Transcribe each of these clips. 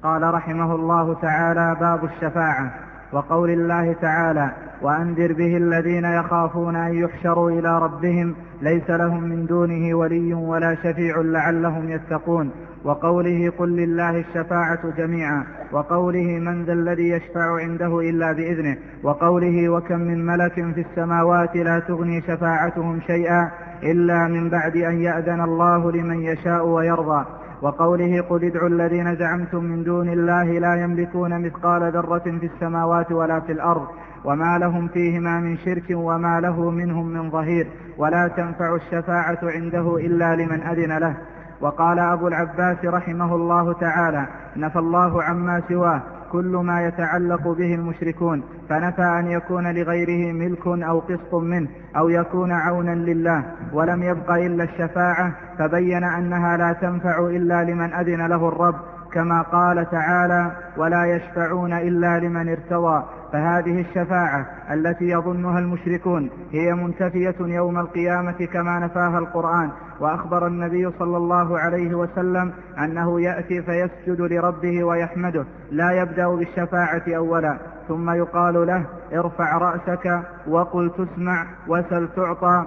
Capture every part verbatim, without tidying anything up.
قال رحمه الله تعالى: باب الشفاعة. وقول الله تعالى: وأنذر به الذين يخافون أن يحشروا إلى ربهم ليس لهم من دونه ولي ولا شفيع لعلهم يتقون. وقوله: قل لله الشفاعة جميعا. وقوله: من ذا الذي يشفع عنده إلا بإذنه. وقوله: وكم من ملك في السماوات لا تغني شفاعتهم شيئا إلا من بعد أن يأذن الله لمن يشاء ويرضى. وقوله: قل ادعوا الذين زعمتم من دون الله لا يملكون مثقال ذرة في السماوات ولا في الأرض وما لهم فيهما من شرك وما له منهم من ظهير ولا تنفع الشفاعة عنده إلا لمن أذن له. وقال أبو العباس رحمه الله تعالى: نفى الله عما سواه كل ما يتعلق به المشركون، فنفى أن يكون لغيره ملك أو قسط منه أو يكون عونا لله، ولم يبق إلا الشفاعة، فبين أنها لا تنفع إلا لمن أذن له الرب، كما قال تعالى: ولا يشفعون إلا لمن ارتضى. فهذه الشفاعة التي يظنها المشركون هي منتفية يوم القيامة كما نفاها القرآن. وأخبر النبي صلى الله عليه وسلم أنه يأتي فيسجد لربه ويحمده، لا يبدأ بالشفاعة أولا، ثم يقال له: ارفع رأسك وقل تسمع وسل تعطى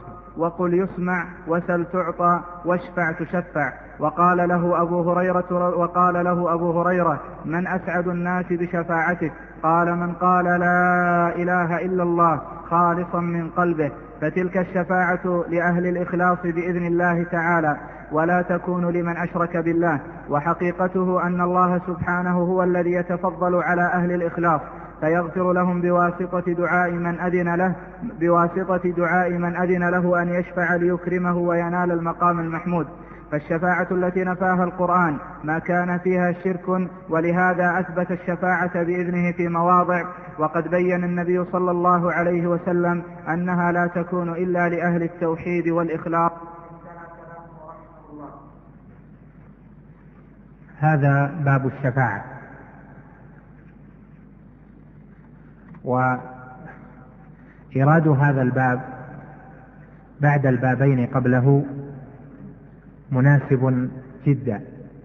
وقل يسمع وسل تعطى واشفع تشفع. وقال له أبو هريرة وقال له أبو هريرة: من أسعد الناس بشفاعتك؟ قال: من قال لا إله إلا الله خالصا من قلبه. فتلك الشفاعة لأهل الإخلاص بإذن الله تعالى، ولا تكون لمن أشرك بالله. وحقيقته أن الله سبحانه هو الذي يتفضل على أهل الإخلاص فيغفر لهم بواسطة دعاء من أذن له بواسطة دعاء من أذن له أن يشفع ليكرمه وينال المقام المحمود. فالشفاعة التي نفاها القرآن ما كان فيها شرك، ولهذا أثبت الشفاعة بإذنه في مواضع. وقد بين النبي صلى الله عليه وسلم أنها لا تكون إلا لأهل التوحيد والإخلاص. هذا باب الشفاعة. وإيراد هذا الباب بعد البابين قبله مناسب جدا،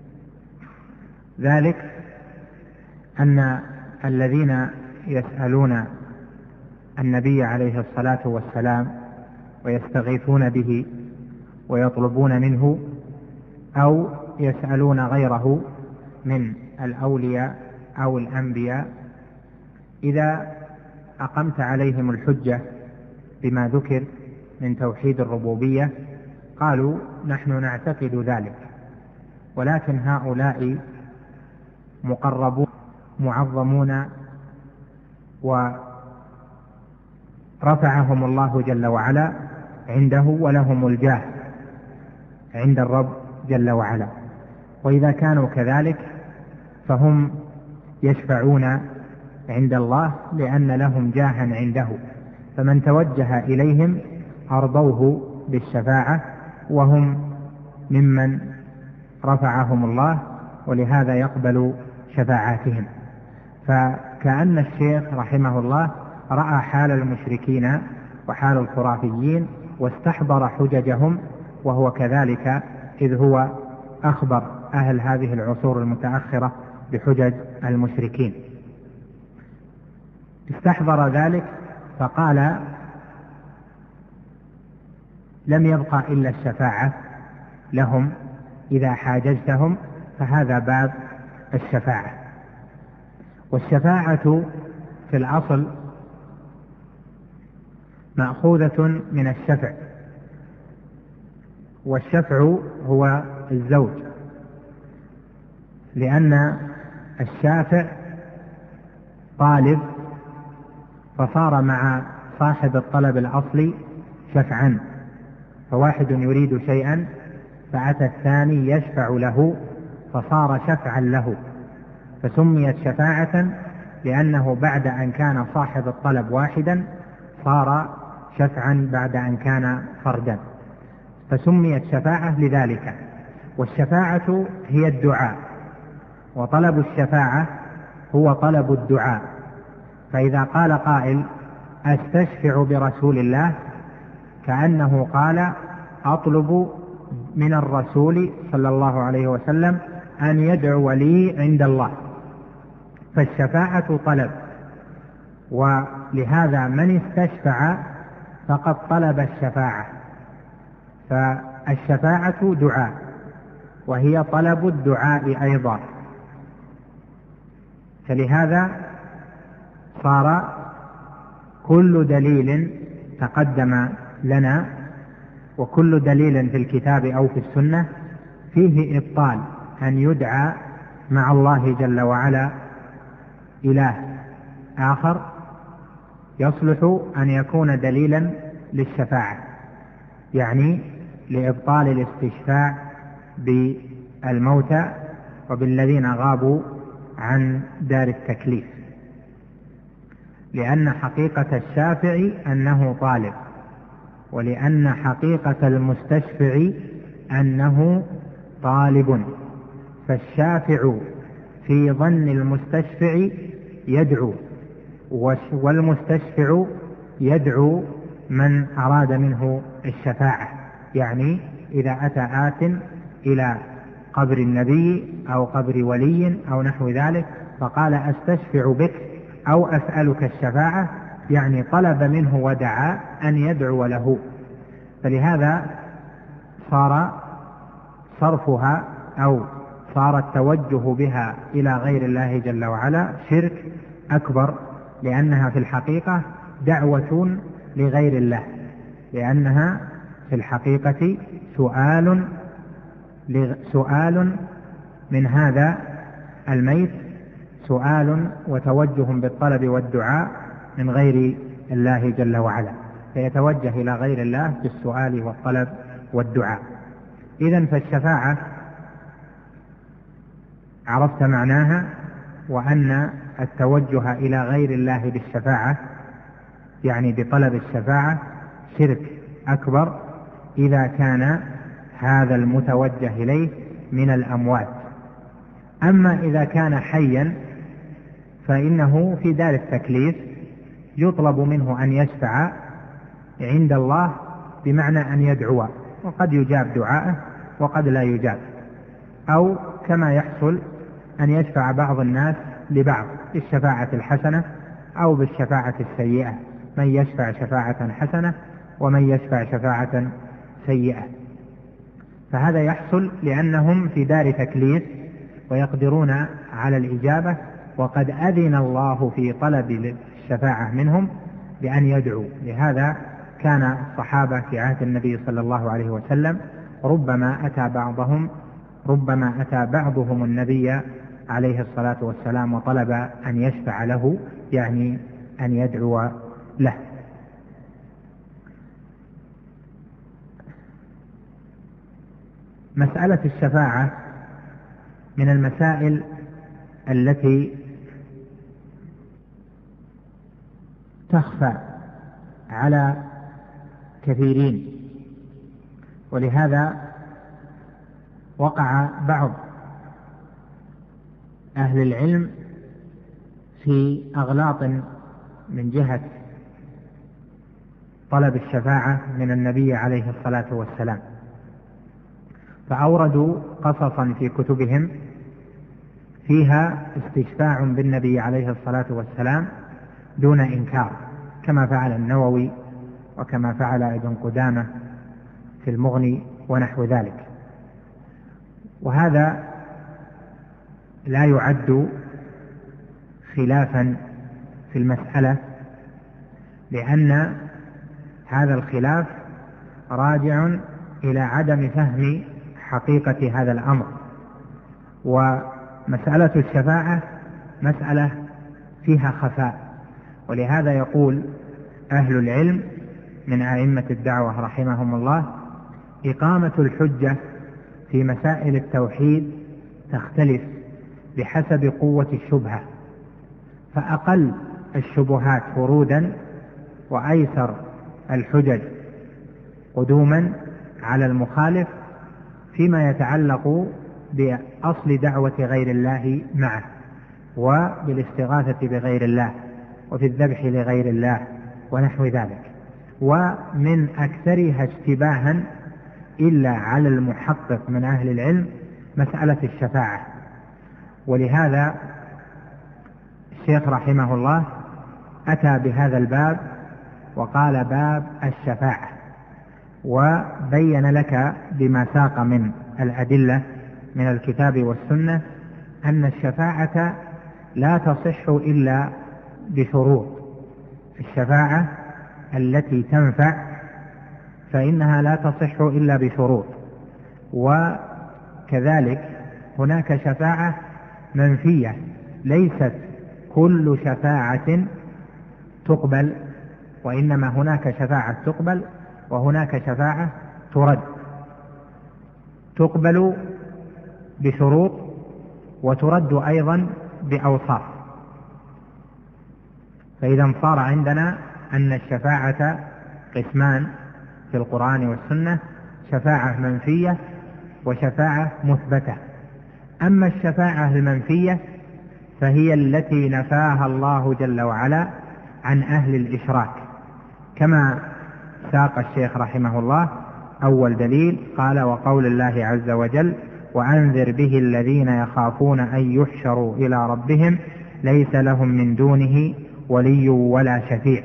ذلك أن الذين يسألون النبي عليه الصلاة والسلام ويستغيثون به ويطلبون منه أو يسألون غيره من الأولياء أو الأنبياء، إذا أقمت عليهم الحجة بما ذكر من توحيد الربوبية قالوا: نحن نعتقد ذلك، ولكن هؤلاء مقربون معظمون ورفعهم الله جل وعلا عنده ولهم الجاه عند الرب جل وعلا. وإذا كانوا كذلك فهم يشفعون عند الله لأن لهم جاها عنده، فمن توجه إليهم أرضوه بالشفاعة وهم ممن رفعهم الله، ولهذا يقبل شفاعاتهم. فكأن الشيخ رحمه الله رأى حال المشركين وحال الخرافيين واستحضر حججهم، وهو كذلك إذ هو أخبر أهل هذه العصور المتأخرة بحجج المشركين. استحضر ذلك فقال: لم يبقى إلا الشفاعة لهم، إذا حاججتهم فهذا باب الشفاعة. والشفاعة في الأصل مأخوذة من الشفع، والشفع هو الزوج، لأن الشافع طالب فصار مع صاحب الطلب الأصلي شفعا، فواحد يريد شيئا فأتى الثاني يشفع له فصار شفعا له، فسميت شفاعة لأنه بعد أن كان صاحب الطلب واحدا صار شفعا بعد أن كان فردا، فسميت شفاعة لذلك. والشفاعة هي الدعاء، وطلب الشفاعة هو طلب الدعاء. فإذا قال قائل: أستشفع برسول الله، كأنه قال: أطلب من الرسول صلى الله عليه وسلم أن يدعو لي عند الله، فالشفاعة طلب، ولهذا من استشفع فقد طلب الشفاعة، فالشفاعة دعاء وهي طلب الدعاء أيضا، فلهذا صار كل دليل تقدم لنا وكل دليل في الكتاب أو في السنة فيه إبطال أن يدعى مع الله جل وعلا إله آخر يصلح أن يكون دليلا للشفاعة، يعني لإبطال الاستشفاع بالموتى وبالذين غابوا عن دار التكليف، لأن حقيقة الشافع أنه طالب، ولأن حقيقة المستشفع أنه طالب، فالشافع في ظن المستشفع يدعو، والمستشفع يدعو من أراد منه الشفاعة. يعني إذا أتى آت إلى قبر النبي أو قبر ولي أو نحو ذلك فقال أستشفع بك أو أسألك الشفاعة، يعني طلب منه ودعا أن يدعو له، فلهذا صار صرفها أو صار التوجه بها إلى غير الله جل وعلا شرك أكبر، لأنها في الحقيقة دعوة لغير الله، لأنها في الحقيقة سؤال سؤال من هذا الميت، سؤال وتوجه بالطلب والدعاء من غير الله جل وعلا، فيتوجه إلى غير الله بالسؤال والطلب والدعاء. إذن فالشفاعة عرفت معناها، وأن التوجه إلى غير الله بالشفاعة يعني بطلب الشفاعة شرك أكبر إذا كان هذا المتوجه إليه من الأموات. أما إذا كان حيا فإنه في دار التكليف يطلب منه أن يشفع عند الله، بمعنى أن يدعو، وقد يجاب دعاءه وقد لا يجاب، أو كما يحصل أن يشفع بعض الناس لبعض بالشفاعة الحسنة أو بالشفاعة السيئة، من يشفع شفاعة حسنة ومن يشفع شفاعة سيئة، فهذا يحصل لأنهم في دار تكليف ويقدرون على الإجابة، وقد أذن الله في طلب الشفاعة منهم بأن يدعوا. لهذا كان الصحابة في عهد النبي صلى الله عليه وسلم ربما أتى بعضهم ربما أتى بعضهم النبي عليه الصلاة والسلام وطلب أن يشفع له، يعني أن يدعو له. مسألة الشفاعة من المسائل التي تخفى على كثيرين، ولهذا وقع بعض أهل العلم في أغلاط من جهة طلب الشفاعة من النبي عليه الصلاة والسلام، فأوردوا قصصا في كتبهم فيها استشفاع بالنبي عليه الصلاة والسلام دون إنكار، كما فعل النووي وكما فعل ابن قدامة في المغني ونحو ذلك. وهذا لا يعد خلافا في المسألة، لأن هذا الخلاف راجع إلى عدم فهم حقيقة هذا الأمر، ومسألة الشفاعة مسألة فيها خفاء، ولهذا يقول أهل العلم من أئمة الدعوة رحمهم الله: إقامة الحجة في مسائل التوحيد تختلف بحسب قوة الشبهة، فأقل الشبهات ورودا وأيسر الحجج قدوما على المخالف فيما يتعلق بأصل دعوة غير الله معه، وبالاستغاثة بغير الله، وفي الذبح لغير الله ونحو ذلك. ومن أكثرها اشتباها إلا على المحقق من أهل العلم مسألة الشفاعة. ولهذا الشيخ رحمه الله أتى بهذا الباب وقال باب الشفاعة، وبين لك بما ساق من الأدلة من الكتاب والسنة أن الشفاعة لا تصح إلا بشروط. الشفاعة التي تنفع فإنها لا تصح إلا بشروط. وكذلك هناك شفاعة منفية، ليست كل شفاعة تقبل، وإنما هناك شفاعة تقبل وهناك شفاعة ترد. تقبل بشروط وترد أيضا بأوصاف. فإذا صار عندنا أن الشفاعة قسمان في القرآن والسنة: شفاعة منفية وشفاعة مثبتة. أما الشفاعة المنفية فهي التي نفاها الله جل وعلا عن أهل الإشراك، كما ساق الشيخ رحمه الله أول دليل قال: وقول الله عز وجل: وأنذر به الذين يخافون أن يحشروا إلى ربهم ليس لهم من دونه ولي ولا شفيع.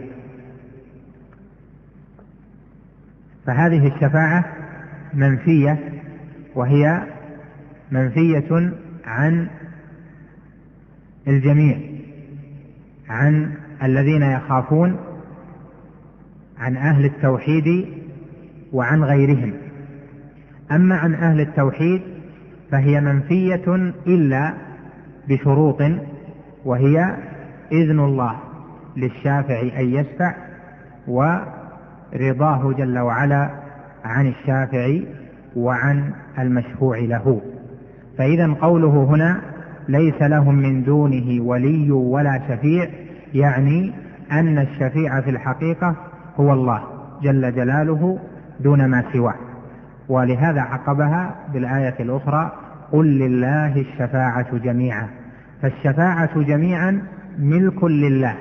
فهذه الشفاعة منفية، وهي منفية عن الجميع، عن الذين يخافون، عن أهل التوحيد وعن غيرهم. أما عن أهل التوحيد فهي منفية إلا بشروط، وهي إذن الله للشافع أن يشفع، ورضاه جل وعلا عن الشافع وعن المشفوع له. فإذا قوله هنا ليس لهم من دونه ولي ولا شفيع، يعني أن الشفيع في الحقيقة هو الله جل جلاله دون ما سواه. ولهذا عقبها بالآية الأخرى: قل لله الشفاعة جميعا. فالشفاعة جميعا ملك لله،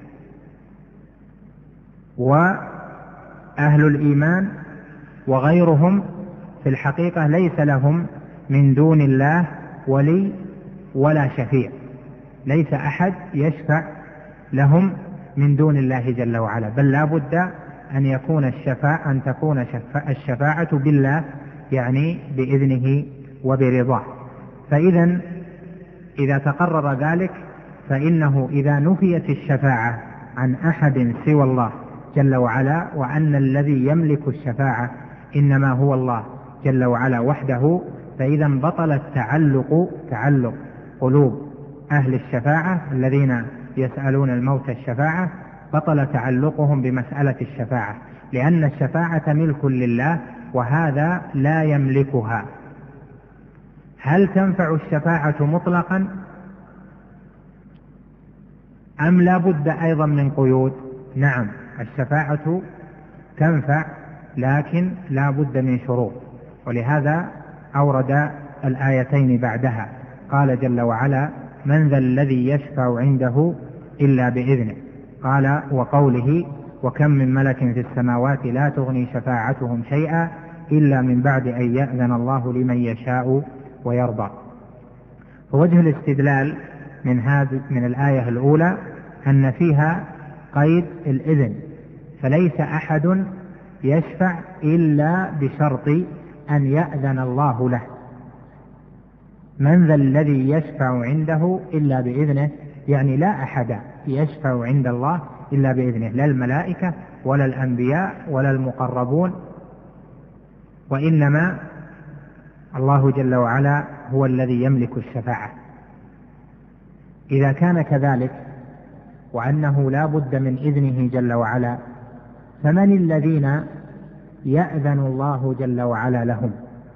وأهل الإيمان وغيرهم في الحقيقة ليس لهم من دون الله ولي ولا شفيع، ليس أحد يشفع لهم من دون الله جل وعلا، بل لا بد أن يكون الشفاعة أن تكون الشفاعة بالله، يعني بإذنه وبرضاه. فإذا إذا تقرر ذلك فإنه إذا نفيت الشفاعة عن أحد سوى الله جل وعلا، وأن الذي يملك الشفاعة إنما هو الله جل وعلا وحده، فإذا بطل التعلق تعلق قلوب أهل الشفاعة الذين يسألون الموت الشفاعة، بطل تعلقهم بمسألة الشفاعة، لأن الشفاعة ملك لله وهذا لا يملكها. هل تنفع الشفاعة مطلقا أم لا بد أيضا من قيود؟ نعم، الشفاعة تنفع لكن لا بد من شروط، ولهذا أورد الآيتين بعدها. قال جل وعلا: من ذا الذي يشفع عنده إلا بإذنه. قال: وقوله: وكم من ملك في السماوات لا تغني شفاعتهم شيئا إلا من بعد أن يأذن الله لمن يشاء ويرضى. فوجه الاستدلال من هذه من الآية الأولى أن فيها قيد الإذن، فليس أحد يشفع إلا بشرط أن يأذن الله له. من ذا الذي يشفع عنده إلا بإذنه، يعني لا أحد يشفع عند الله إلا بإذنه، لا الملائكة ولا الأنبياء ولا المقربون، وإنما الله جل وعلا هو الذي يملك الشفاعة. إذا كان كذلك وأنه لا بد من إذنه جل وعلا، فمن الذين يأذن الله جل وعلا لهم؟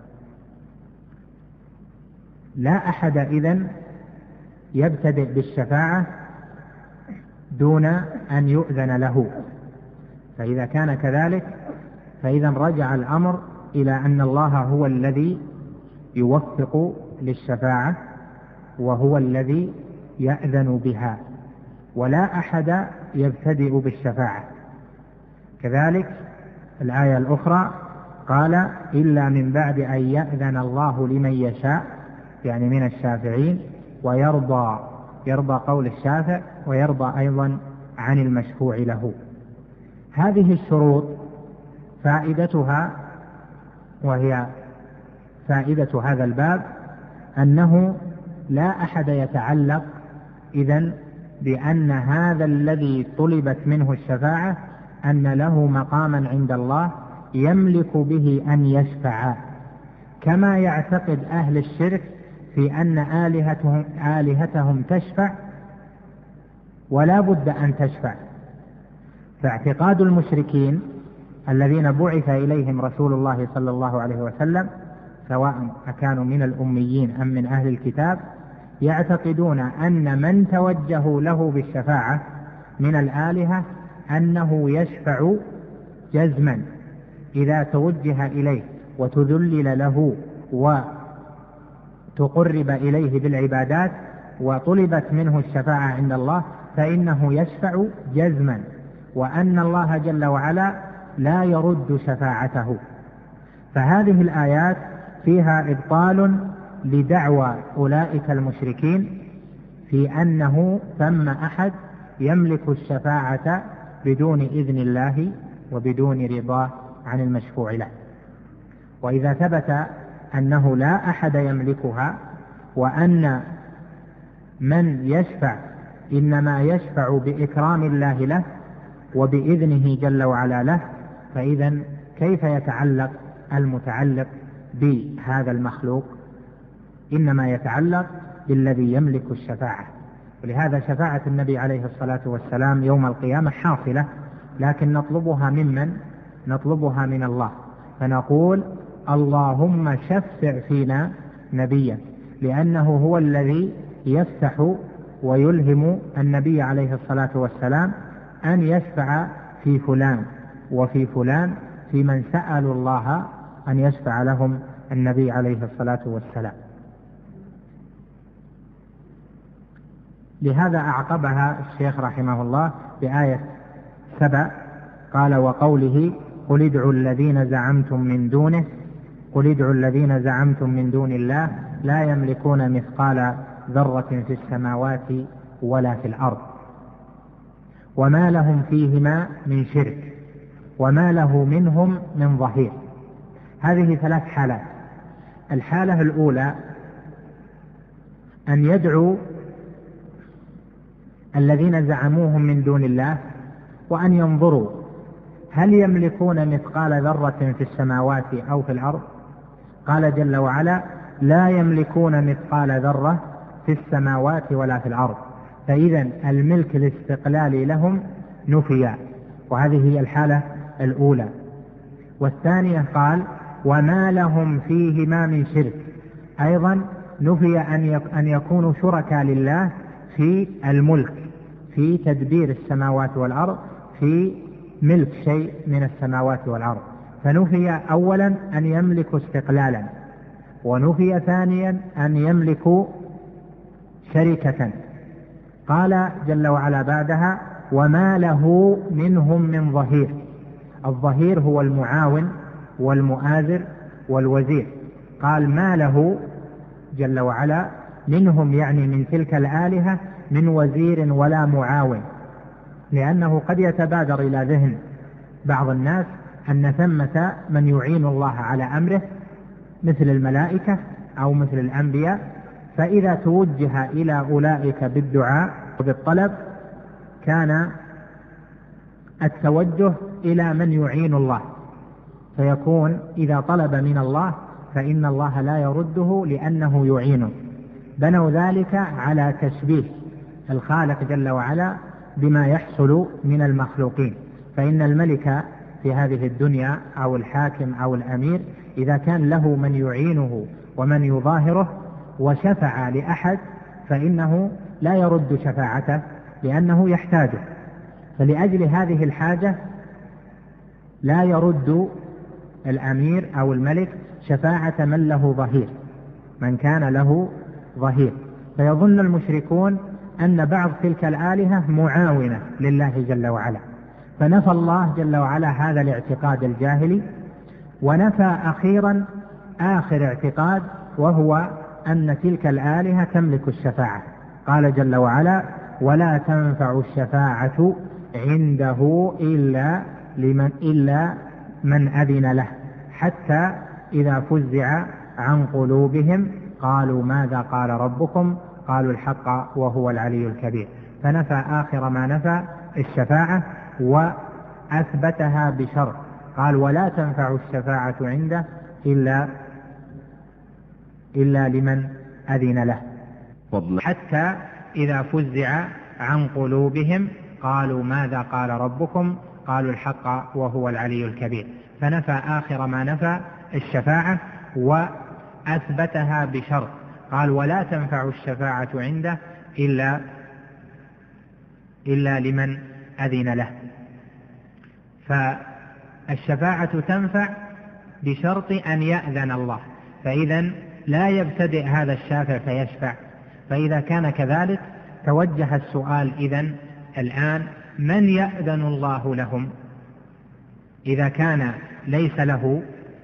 لا أحد إذن يبتدئ بالشفاعة دون أن يؤذن له. فإذا كان كذلك فإذا رجع الأمر إلى أن الله هو الذي يوفق للشفاعة وهو الذي يأذن بها، ولا أحد يبتدئ بالشفاعة. كذلك الآية الأخرى قال: إلا من بعد أن يأذن الله لمن يشاء يعني من الشافعين، ويرضى يرضى قول الشافع، ويرضى أيضا عن المشفوع له. هذه الشروط فائدتها، وهي فائدة هذا الباب، أنه لا أحد يتعلق إذن بأن هذا الذي طلبت منه الشفاعة أن له مقاما عند الله يملك به أن يشفع، كما يعتقد أهل الشرك في أن آلهتهم, آلهتهم تشفع ولا بد أن تشفع. فاعتقاد المشركين الذين بعث إليهم رسول الله صلى الله عليه وسلم، سواء أكانوا من الأميين أم من أهل الكتاب، يعتقدون أن من توجهوا له بالشفاعة من الآلهة أنه يشفع جزما إذا توجه إليه وتذلل له وتقرب إليه بالعبادات وطلبت منه الشفاعة عند الله فإنه يشفع جزما، وأن الله جل وعلا لا يرد شفاعته. فهذه الآيات فيها إبطال لدعوى أولئك المشركين في أنه ثم أحد يملك الشفاعة بدون إذن الله وبدون رضاه عن المشفوع له. وإذا ثبت أنه لا أحد يملكها، وأن من يشفع إنما يشفع بإكرام الله له وبإذنه جل وعلا له، فإذا كيف يتعلق المتعلق بهذا المخلوق؟ إنما يتعلق بالذي يملك الشفاعة. ولهذا شفاعة النبي عليه الصلاة والسلام يوم القيامة حاصلة، لكن نطلبها ممن؟ نطلبها من الله، فنقول اللهم شفع فينا نبيا، لأنه هو الذي يفتح ويلهم النبي عليه الصلاة والسلام أن يشفع في فلان وفي فلان، في من سألوا الله أن يشفع لهم النبي عليه الصلاة والسلام. لهذا أعقبها الشيخ رحمه الله بآية سبع، قال وقوله قل ادعوا الذين زعمتم من دونه قل ادعوا الذين زعمتم من دون الله لا يملكون مثقال ذرة في السماوات ولا في الأرض وما لهم فيهما من شرك وما له منهم من ظهير. هذه ثلاث حالات. الحالة الأولى أن يدعوا الذين زعموهم من دون الله وأن ينظروا هل يملكون مثقال ذرة في السماوات أو في الأرض. قال جل وعلا لا يملكون مثقال ذرة في السماوات ولا في الأرض، فإذا الملك الاستقلالي لهم نفي، وهذه هي الحالة الأولى. والثانية قال وما لهم فيهما من شرك، أيضا نفي أن يكونوا شركاء لله في الملك، في تدبير السماوات والأرض، في ملك شيء من السماوات والأرض. فنفي أولا أن يملكوا استقلالا، ونفي ثانيا أن يملكوا شركة. قال جل وعلا بعدها وما له منهم من ظهير. الظهير هو المعاون والمؤازر والوزير. قال ما له جل وعلا منهم، يعني من تلك الآلهة، من وزير ولا معاون، لأنه قد يتبادر إلى ذهن بعض الناس أن ثمة من يعين الله على أمره مثل الملائكة أو مثل الأنبياء، فإذا توجه إلى أولئك بالدعاء وبالطلب كان التوجه إلى من يعين الله، فيكون إذا طلب من الله فإن الله لا يرده لأنه يعينه. بنوا ذلك على تشبيه الخالق جل وعلا بما يحصل من المخلوقين. فإن الملك في هذه الدنيا أو الحاكم أو الأمير إذا كان له من يعينه ومن يظاهره وشفع لأحد فإنه لا يرد شفاعته لأنه يحتاجه، فلأجل هذه الحاجة لا يرد الأمير أو الملك شفاعة من له ظهير، من كان له ظهير. فيظن المشركون أن بعض تلك الآلهة معاونة لله جل وعلا، فنفى الله جل وعلا هذا الاعتقاد الجاهلي، ونفى أخيرا آخر اعتقاد وهو أن تلك الآلهة تملك الشفاعة. قال جل وعلا: ولا تنفع الشفاعة عنده إلا لمن, إلا من أذن له، حتى إذا فزع عن قلوبهم قالوا ماذا قال ربكم؟ قالوا الحق وهو العلي الكبير. فنفى آخر ما نفى الشفاعة وأثبتها بشرط، قال: ولا تنفع الشفاعة عنده إلا إلا لمن أذن له، حتى إذا فزع عن قلوبهم قالوا ماذا قال ربكم؟ قالوا الحق وهو العلي الكبير. فنفى آخر ما نفى الشفاعة وأثبتها بشرط، قال: ولا تنفع الشفاعة عنده إلا إلا لمن أذن له. فالشفاعة تنفع بشرط أن يأذن الله، فإذا لا يبتدئ هذا الشافع فيشفع. فإذا كان كذلك توجه السؤال إذن الآن: من يأذن الله لهم؟ إذا كان ليس له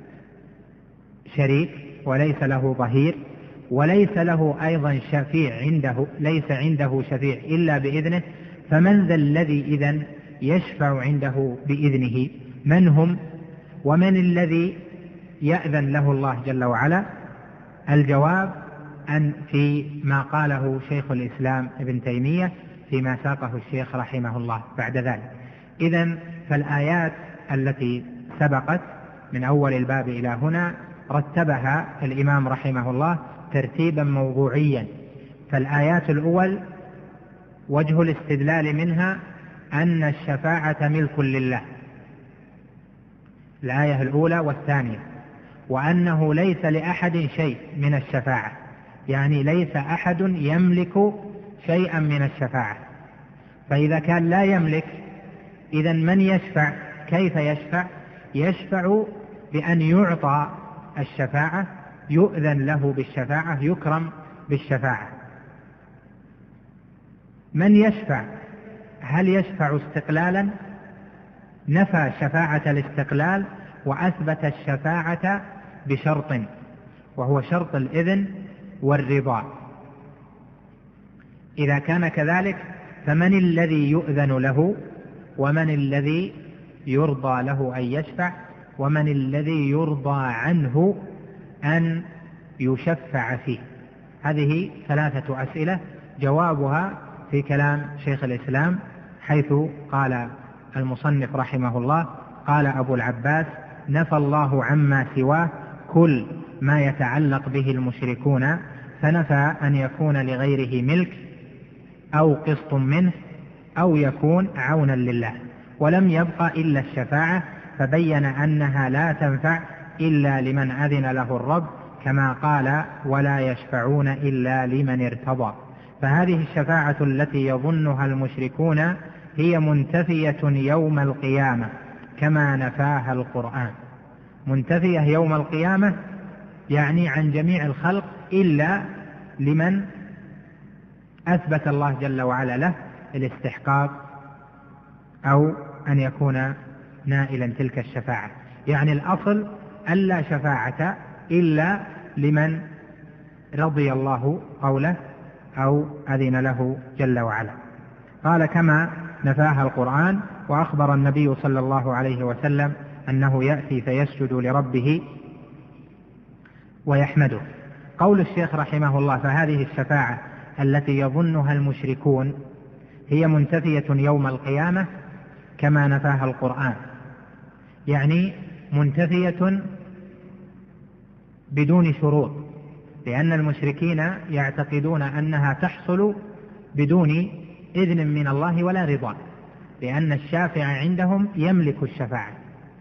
شريك وليس له ظهير وليس له أيضا شفيع عنده، ليس عنده شفيع إلا بإذنه، فمن ذا الذي إذن يشفع عنده بإذنه؟ من هم ومن الذي يأذن له الله جل وعلا؟ الجواب أن في ما قاله شيخ الإسلام ابن تيمية فيما ساقه الشيخ رحمه الله بعد ذلك. إذن فالآيات التي سبقت من أول الباب إلى هنا رتبها الإمام رحمه الله ترتيبا موضوعيا. فالآيات الأول وجه الاستدلال منها أن الشفاعة ملك لله، الآية الأولى والثانية، وأنه ليس لأحد شيء من الشفاعة، يعني ليس أحد يملك شيئا من الشفاعة. فإذا كان لا يملك، إذن من يشفع؟ كيف يشفع؟ يشفع بأن يعطى الشفاعة، يؤذن له بالشفاعة، يكرم بالشفاعة. من يشفع؟ هل يشفع استقلالا؟ نفى شفاعة الاستقلال وأثبت الشفاعة بشرط، وهو شرط الإذن والرضا. إذا كان كذلك فمن الذي يؤذن له ومن الذي يرضى له أن يشفع ومن الذي يرضى عنه أن يشفع فيه؟ هذه ثلاثة أسئلة جوابها في كلام شيخ الإسلام، حيث قال المصنف رحمه الله: قال أبو العباس: نفى الله عما سواه كل ما يتعلق به المشركون، فنفى أن يكون لغيره ملك أو قسط منه أو يكون عونا لله، ولم يبق إلا الشفاعة، فبين أنها لا تنفع إلا لمن أذن له الرب، كما قال: ولا يشفعون إلا لمن ارتضى. فهذه الشفاعة التي يظنها المشركون هي منتفية يوم القيامة كما نفاها القرآن. منتفية يوم القيامة يعني عن جميع الخلق إلا لمن أثبت الله جل وعلا له الاستحقاق أو أن يكون نائلا تلك الشفاعة. يعني الأصل ألا شفاعة إلا لمن رضي الله قوله أو أذن له جل وعلا. قال: كما نفاها القرآن. وأخبر النبي صلى الله عليه وسلم أنه يأتي فيسجد لربه ويحمده. قول الشيخ رحمه الله: فهذه الشفاعة التي يظنها المشركون هي منتفية يوم القيامة كما نفاها القرآن، يعني منتفية بدون شروط، لأن المشركين يعتقدون أنها تحصل بدون إذن من الله ولا رضا، لأن الشافع عندهم يملك الشفاعة،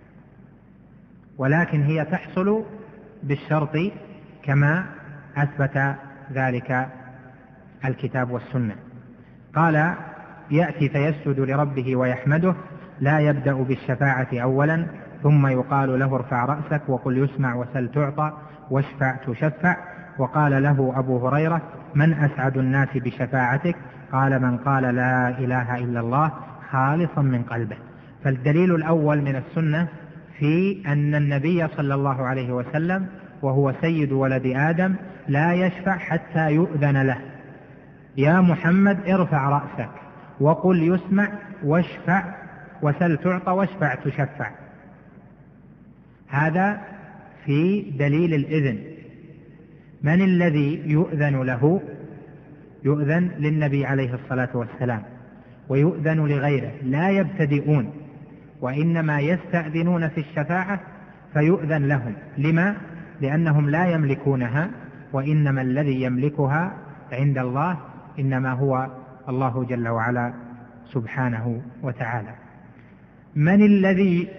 ولكن هي تحصل بالشرط كما أثبت ذلك الكتاب والسنة. قال: يأتي فيسجد لربه ويحمده، لا يبدأ بالشفاعة أولا ثم يقال له: ارفع رأسك وقل يسمع وسل تعطى واشفع تشفع. وقال له أبو هريرة: من أسعد الناس بشفاعتك؟ قال: من قال لا إله إلا الله خالصا من قلبه. فالدليل الأول من السنة في أن النبي صلى الله عليه وسلم وهو سيد ولد آدم لا يشفع حتى يؤذن له. يا محمد ارفع رأسك وقل يسمع واشفع وسل تعطى واشفع تشفع. هذا في دليل الإذن. من الذي يؤذن له؟ يؤذن للنبي عليه الصلاة والسلام، ويؤذن لغيره، لا يبتدئون، وإنما يستأذنون في الشفاعة فيؤذن لهم. لما؟ لأنهم لا يملكونها، وإنما الذي يملكها عند الله إنما هو الله جل وعلا سبحانه وتعالى. من الذي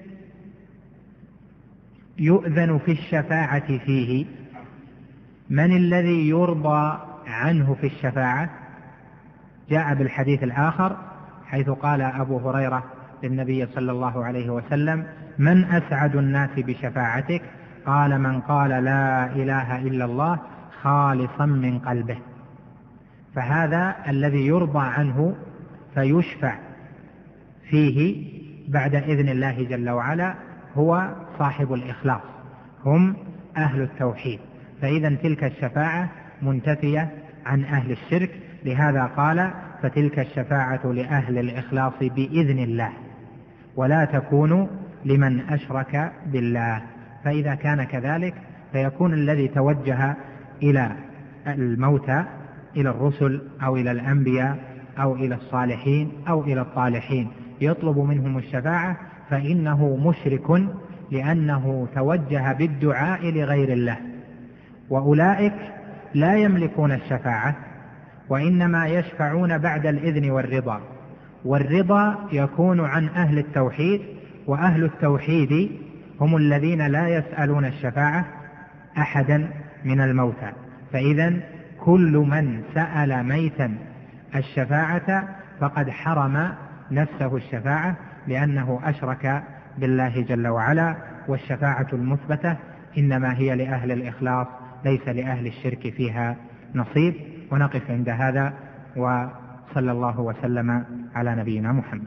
يؤذن في الشفاعة فيه؟ من الذي يرضى عنه في الشفاعة؟ جاء بالحديث الآخر حيث قال أبو هريرة للنبي صلى الله عليه وسلم: من أسعد الناس بشفاعتك؟ قال: من قال لا إله إلا الله خالصا من قلبه. فهذا الذي يرضى عنه فيشفع فيه بعد إذن الله جل وعلا هو صاحب الإخلاص، هم أهل التوحيد. فإذا تلك الشفاعة منتفية عن أهل الشرك، لهذا قال: فتلك الشفاعة لأهل الإخلاص بإذن الله ولا تكون لمن أشرك بالله. فإذا كان كذلك فيكون الذي توجه إلى الموتى، إلى الرسل أو إلى الأنبياء أو إلى الصالحين أو إلى الطالحين يطلب منهم الشفاعة فإنه مشرك، لأنه توجه بالدعاء لغير الله. وأولئك لا يملكون الشفاعة، وإنما يشفعون بعد الإذن والرضا، والرضا يكون عن أهل التوحيد، وأهل التوحيد هم الذين لا يسألون الشفاعة أحدا من الموتى. فإذا كل من سأل ميتا الشفاعة فقد حرم نفسه الشفاعة، لأنه أشرك بالله جل وعلا. والشفاعة المثبتة إنما هي لأهل الإخلاص، ليس لأهل الشرك فيها نصيب. ونقف عند هذا، وصلى الله وسلم على نبينا محمد.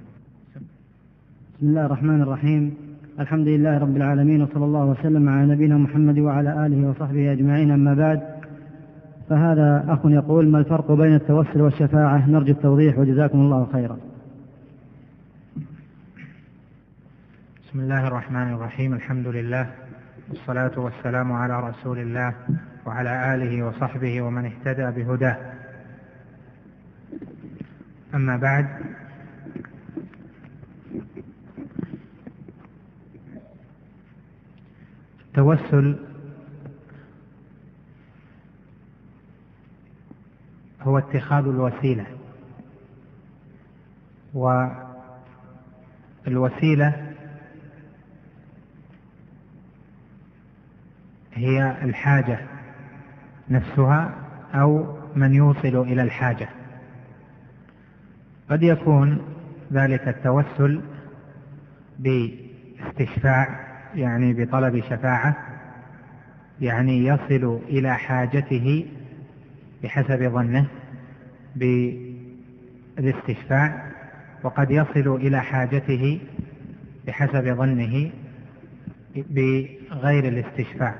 بسم الله الرحمن الرحيم. الحمد لله رب العالمين، وصلى الله وسلم على نبينا محمد وعلى آله وصحبه أجمعين. أما بعد، فهذا أخ يقول: ما الفرق بين التوسل والشفاعة؟ نرجو التوضيح وجزاكم الله خيرا. بسم الله الرحمن الرحيم. الحمد لله والصلاة والسلام على رسول الله وعلى آله وصحبه ومن اهتدى بهداه. أما بعد، التوسل هو اتخاذ الوسيلة، والوسيلة هي الحاجة نفسها أو من يوصل إلى الحاجة. قد يكون ذلك التوسل باستشفاع، يعني بطلب شفاعة، يعني يصل إلى حاجته بحسب ظنه بالاستشفاع، وقد يصل إلى حاجته بحسب ظنه بغير الاستشفاع.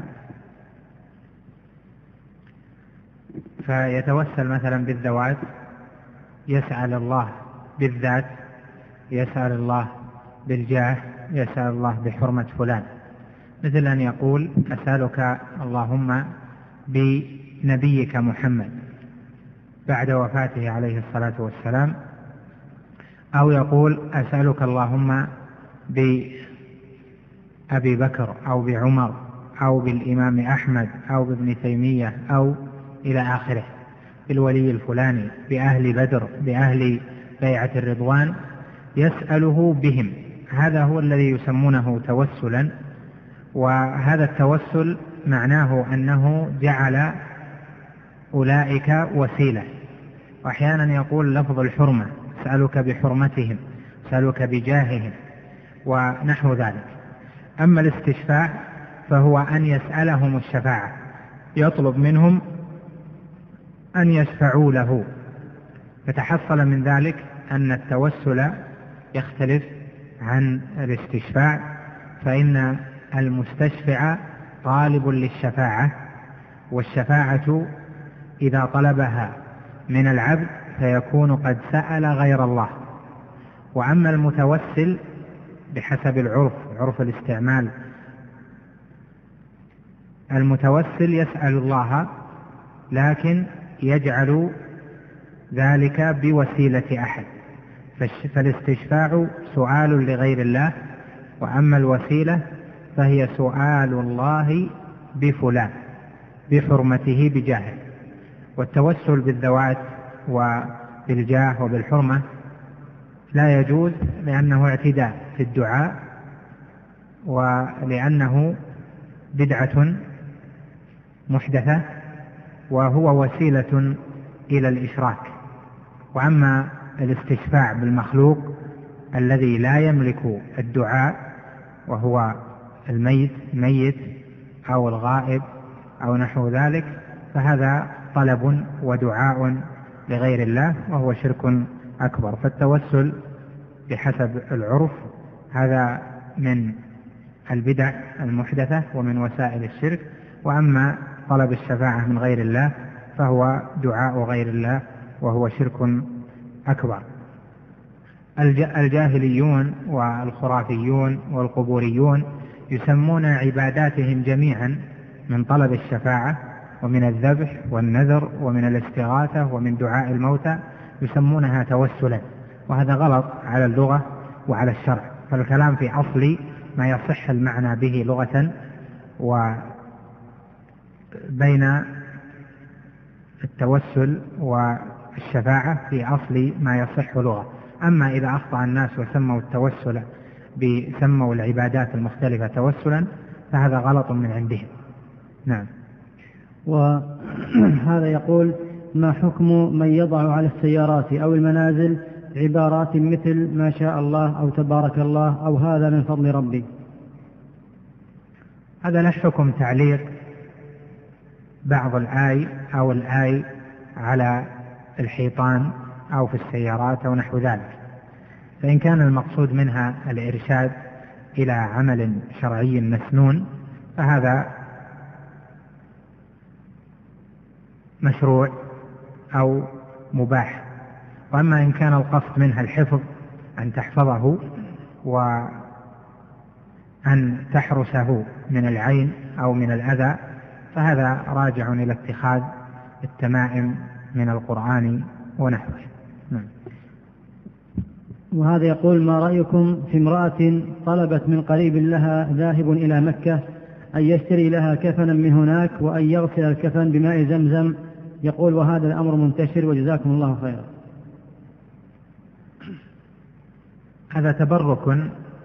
فيتوسل مثلا بالذوات، يسأل الله بالذات، يسأل الله بالجاه، يسأل الله بحرمة فلان، مثل أن يقول: أسألك اللهم بنبيك محمد بعد وفاته عليه الصلاة والسلام، أو يقول: أسألك اللهم بأبي بكر أو بعمر أو بالإمام أحمد أو بابن تيمية أو إلى آخره، بالولي الفلاني، بأهل بدر، بأهل بيعة الرضوان، يسأله بهم. هذا هو الذي يسمونه توسلا. وهذا التوسل معناه أنه جعل أولئك وسيلة. وأحيانا يقول لفظ الحرمة: أسألك بحرمتهم، أسألك بجاههم، ونحو ذلك. أما الاستشفاع فهو أن يسألهم الشفاعة، يطلب منهم أن يشفعوا له. فتحصل من ذلك أن التوسل يختلف عن الاستشفاع، فإن المستشفع طالب للشفاعة، والشفاعة إذا طلبها من العبد فيكون قد سأل غير الله. وأما المتوسل بحسب العرف، عرف الاستعمال، المتوسل يسأل الله لكن يجعل ذلك بوسيلة أحد، فالاستشفاع سؤال لغير الله، وأما الوسيلة فهي سؤال الله بفلان بحرمته بجاهه. والتوسل بالذوات وبالجاه وبالحرمة لا يجوز لأنه اعتداء في الدعاء، ولأنه بدعة محدثة وهو وسيلة إلى الإشراك. وأما الاستشفاع بالمخلوق الذي لا يملك الدعاء وهو الميت ميت أو الغائب أو نحو ذلك، فهذا طلب ودعاء لغير الله وهو شرك أكبر. فالتوسل بحسب العرف هذا من البدع المحدثة ومن وسائل الشرك. وأما طلب الشفاعة من غير الله فهو دعاء غير الله وهو شرك أكبر. الجاهليون والخرافيون والقبوريون يسمون عباداتهم جميعا من طلب الشفاعة ومن الذبح والنذر ومن الاستغاثة ومن دعاء الموتى يسمونها توسلا، وهذا غلط على اللغة وعلى الشرع. فالكلام في أصل ما يصح المعنى به لغة، وبين التوسل والشفاعة في أصل ما يصح لغة. أما إذا أخطأ الناس وسموا التوسل بسموا العبادات المختلفة توسلا فهذا غلط من عندهم. نعم. وهذا يقول: ما حكم من يضع على السيارات أو المنازل عبارات مثل ما شاء الله أو تبارك الله أو هذا من فضل ربي؟ هذا له حكم تعليق بعض الآي أو الآي على الحيطان أو في السيارات أو نحو ذلك. فإن كان المقصود منها الإرشاد إلى عمل شرعي مسنون فهذا مشروع أو مباح. وأما إن كان القصد منها الحفظ، أن تحفظه وأن تحرسه من العين أو من الأذى، فهذا راجع إلى اتخاذ التمائم من القرآن ونحوه. نعم. وهذا يقول: ما رأيكم في امرأة طلبت من قريب لها ذاهب إلى مكة أن يشتري لها كفنا من هناك وأن يغسل الكفن بماء زمزم؟ يقول: وهذا الأمر منتشر وجزاكم الله خيرا. هذا تبرك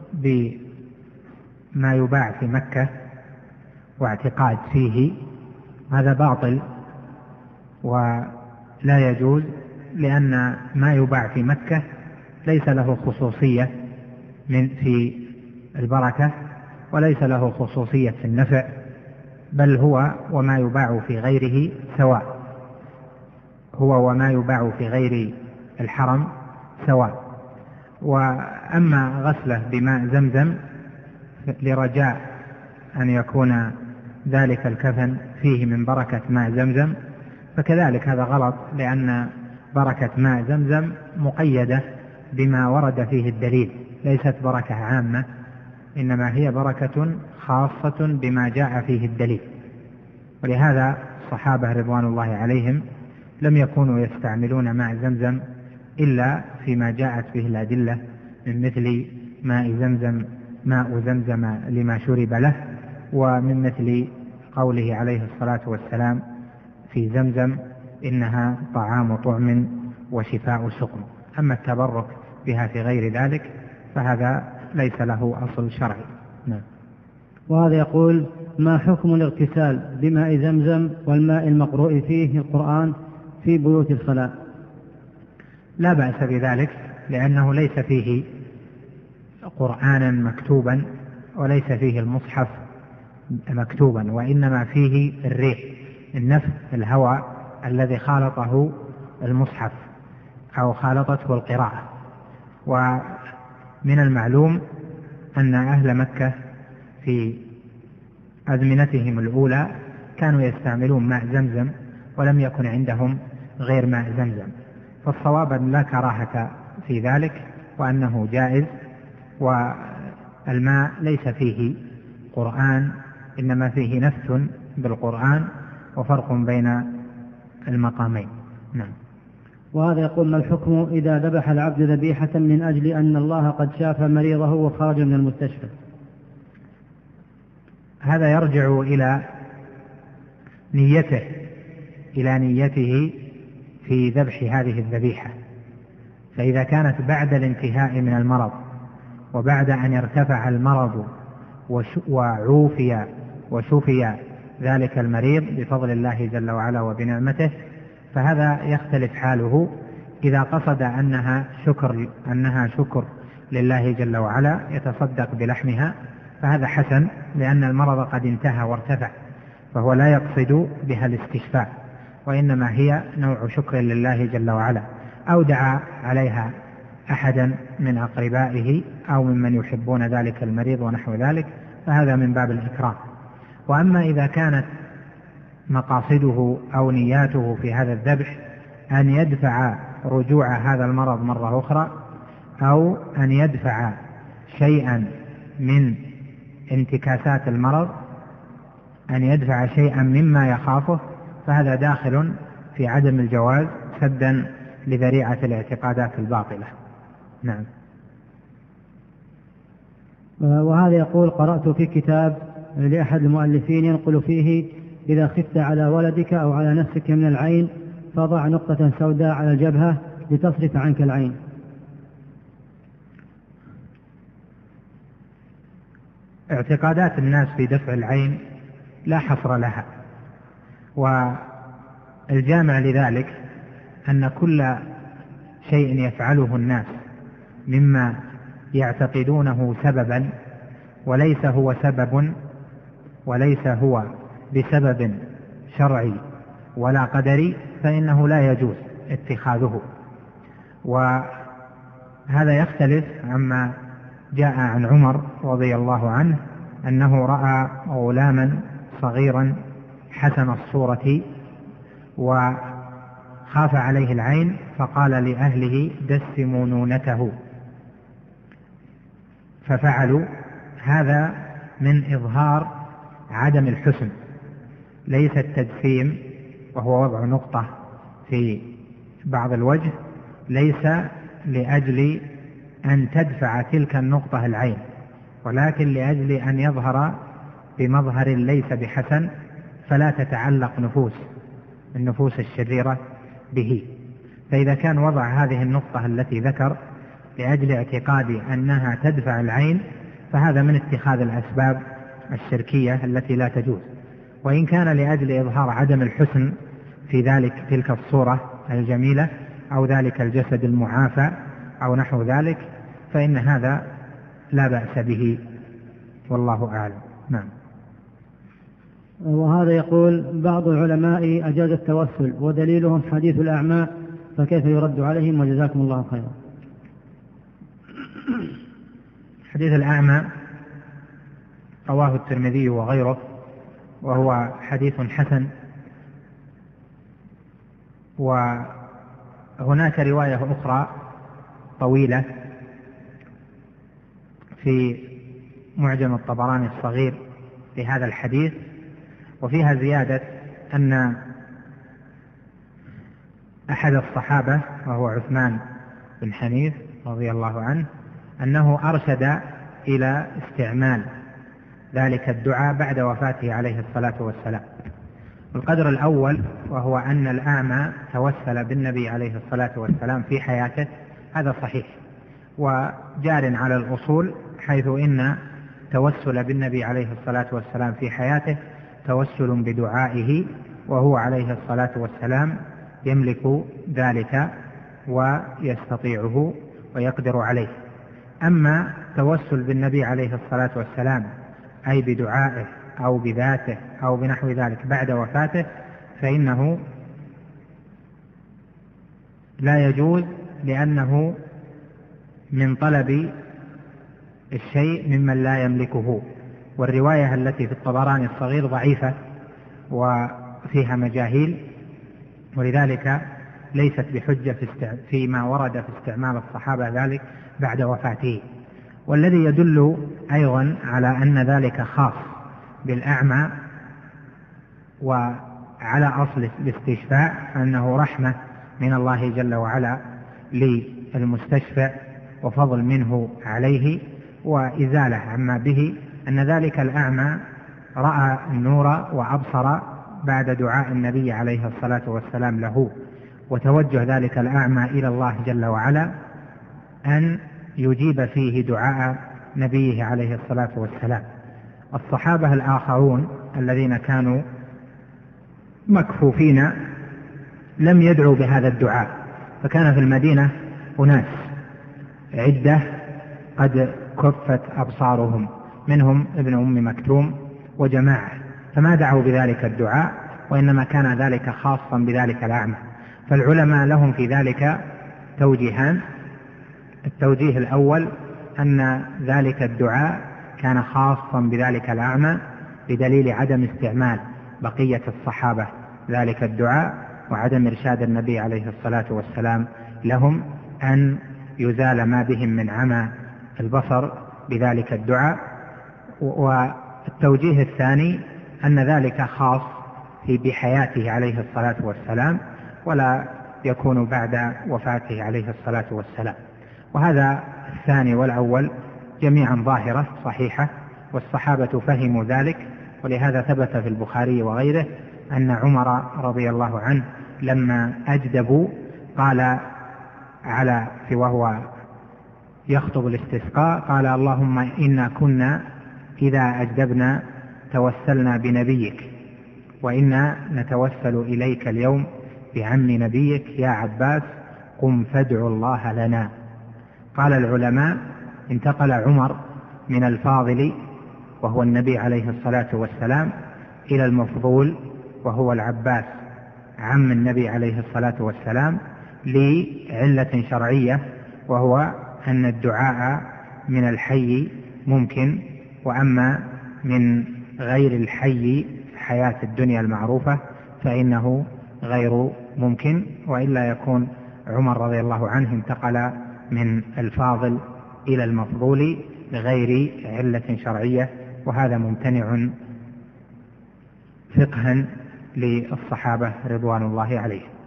بما يباع في مكة واعتقاد فيه، هذا باطل ولا يجوز، لأن ما يباع في مكة ليس له خصوصية من في البركة وليس له خصوصية في النفع، بل هو وما يباع في غيره سواء، هو وما يباع في غير الحرم سواء. وأما غسله بماء زمزم لرجاء أن يكون ذلك الكفن فيه من بركة ماء زمزم فكذلك هذا غلط، لأن بركة ماء زمزم مقيدة بما ورد فيه الدليل، ليست بركة عامة، إنما هي بركة خاصة بما جاء فيه الدليل. ولهذا الصحابة رضوان الله عليهم لم يكونوا يستعملون ماء زمزم إلا فيما جاءت به الأدلة، من مثل ماء زمزم ماء زمزم لما شرب له، ومن مثل قوله عليه الصلاة والسلام في زمزم إنها طعام طعم وشفاء سقم. أما التبرك بها في غير ذلك فهذا ليس له أصل شرعي. نعم. وهذا يقول: ما حكم الاغتسال بماء زمزم والماء المقروء فيه القرآن في بيوت الخلاء؟ لا بأس بذلك، لأنه ليس فيه قرآنا مكتوبا وليس فيه المصحف مكتوبا، وإنما فيه الريح، النفس، الهواء الذي خالطه المصحف أو خالطته القراءة. ومن المعلوم أن أهل مكة في أزمنتهم الأولى كانوا يستعملون ماء زمزم ولم يكن عندهم غير ماء زمزم. فالصواب أن لا كراهة في ذلك وأنه جائز، والماء ليس فيه قرآن، إنما فيه نفس بالقرآن وفرق بين المقامين. نعم. وهذا يقول: ما الحكم إذا ذبح العبد ذبيحة من أجل أن الله قد شاف مريضه وخرج من المستشفى؟ هذا يرجع إلى نيته إلى نيته في ذبح هذه الذبيحة. فإذا كانت بعد الانتهاء من المرض وبعد أن ارتفع المرض وعوفي وشفي ذلك المريض بفضل الله جل وعلا وبنعمته، فهذا يختلف حاله. إذا قصد أنها شكر أنها شكر لله جل وعلا يتصدق بلحمها فهذا حسن، لأن المرض قد انتهى وارتفع، فهو لا يقصد بها الاستشفاء، وإنما هي نوع شكر لله جل وعلا، أو دعا عليها أحدا من أقربائه أو ممن يحبون ذلك المريض ونحو ذلك، فهذا من باب الإكرام. وأما إذا كانت مقاصده أو نياته في هذا الذبح أن يدفع رجوع هذا المرض مرة أخرى، أو أن يدفع شيئا من انتكاسات المرض، أن يدفع شيئا مما يخافه، فهذا داخل في عدم الجواز سدا لذريعة الاعتقادات الباطلة. نعم. وهذا يقول: قرأت في كتاب لأحد المؤلفين ينقل فيه: إذا خفت على ولدك أو على نفسك من العين فضع نقطة سوداء على الجبهة لتصرف عنك العين. اعتقادات الناس في دفع العين لا حصر لها، والجامع لذلك أن كل شيء يفعله الناس مما يعتقدونه سببا وليس هو سبب وليس هو بسبب شرعي ولا قدري فإنه لا يجوز اتخاذه. وهذا يختلف عما جاء عن عمر رضي الله عنه أنه رأى غلاما صغيرا حسن الصورة وخاف عليه العين فقال لأهله: دسموا نونته، ففعلوا. هذا من إظهار عدم الحسن، ليس التدسيم وهو وضع نقطة في بعض الوجه، ليس لأجل أن تدفع تلك النقطة العين، ولكن لأجل أن يظهر بمظهر ليس بحسن، فلا تتعلق نفوس النفوس الشريرة به. فإذا كان وضع هذه النقطة التي ذكر لأجل اعتقاد أنها تدفع العين فهذا من اتخاذ الأسباب الشركية التي لا تجوز. وإن كان لأجل إظهار عدم الحسن في ذلك تلك الصورة الجميلة أو ذلك الجسد المعافى أو نحو ذلك فإن هذا لا بأس به، والله أعلم. نعم. وهذا يقول: بعض العلماء أجاز التوسل ودليلهم حديث الأعمى، فكيف يرد عليهم؟ وجزاكم الله خيرا. حديث الأعمى رواه الترمذي وغيره، وهو حديث حسن. وهناك رواية أخرى طويلة في معجم الطبراني الصغير لهذا الحديث، وفيها زيادة أن أحد الصحابة وهو عثمان بن حنيف رضي الله عنه أنه أرشد إلى استعمال ذلك الدعاء بعد وفاته عليه الصلاة والسلام. القدر الأول وهو أن الأعمى توسل بالنبي عليه الصلاة والسلام في حياته، هذا صحيح وجار على الأصول، حيث إن توسل بالنبي عليه الصلاة والسلام في حياته توسل بدعائه، وهو عليه الصلاة والسلام يملك ذلك ويستطيعه ويقدر عليه. أما توسل بالنبي عليه الصلاة والسلام أي بدعائه أو بذاته أو بنحو ذلك بعد وفاته فإنه لا يجوز، لأنه من طلب الشيء ممن لا يملكه. والرواية التي في الطبراني الصغير ضعيفة، وفيها مجاهيل، ولذلك ليست بحجة فيما ورد في استعمال الصحابة ذلك بعد وفاته. والذي يدل أيضا على أن ذلك خاص بالأعمى وعلى أصل الاستشفاء أنه رحمة من الله جل وعلا للمستشفع وفضل منه عليه وإزالة عما به، أن ذلك الأعمى رأى النور وأبصر بعد دعاء النبي عليه الصلاة والسلام له، وتوجه ذلك الأعمى إلى الله جل وعلا أن يجيب فيه دعاء نبيه عليه الصلاة والسلام. الصحابة الآخرون الذين كانوا مكفوفين لم يدعوا بهذا الدعاء، فكان في المدينة أناس عدة قد كفت أبصارهم، منهم ابن أم مكتوم وجماعة، فما دعوا بذلك الدعاء، وإنما كان ذلك خاصا بذلك الأعمى. فالعلماء لهم في ذلك توجيهان: التوجيه الأول أن ذلك الدعاء كان خاصا بذلك الأعمى بدليل عدم استعمال بقية الصحابة ذلك الدعاء، وعدم إرشاد النبي عليه الصلاة والسلام لهم أن يزال ما بهم من عمى البصر بذلك الدعاء. والتوجيه الثاني أن ذلك خاص في بحياته عليه الصلاة والسلام، ولا يكون بعد وفاته عليه الصلاة والسلام. وهذا الثاني والأول جميعا ظاهرة صحيحة، والصحابة فهموا ذلك، ولهذا ثبت في البخاري وغيره أن عمر رضي الله عنه لما أجدبوا قال على في وهو يخطب الاستسقاء قال: اللهم إنا كنا إذا أجدبنا توسلنا بنبيك، وإنا نتوسل إليك اليوم بعم نبيك يا عباس، قم فادعوا الله لنا. قال العلماء: انتقل عمر من الفاضل وهو النبي عليه الصلاة والسلام إلى المفضول وهو العباس عم النبي عليه الصلاة والسلام لعلة شرعية، وهو أن الدعاء من الحي ممكن، وأما من غير الحي حياة الدنيا المعروفة فإنه غير ممكن، وإلا يكون عمر رضي الله عنه انتقل من الفاضل إلى المفضول لغير علة شرعية، وهذا ممتنع فقها للصحابة رضوان الله عليهم.